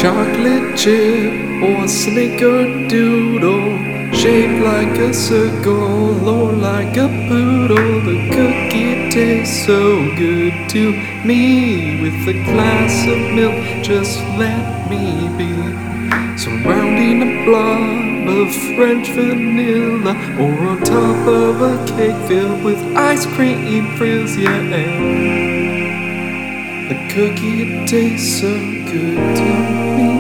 chocolate chip or a snickerdoodle, shaped like a circle or like a poodle. The cookie tastes so good to me. With a glass of milk, just let me be. Surrounding a blob of French vanilla, or on top of a cake filled with ice cream frills, yeah. The cookie tastes so good to me.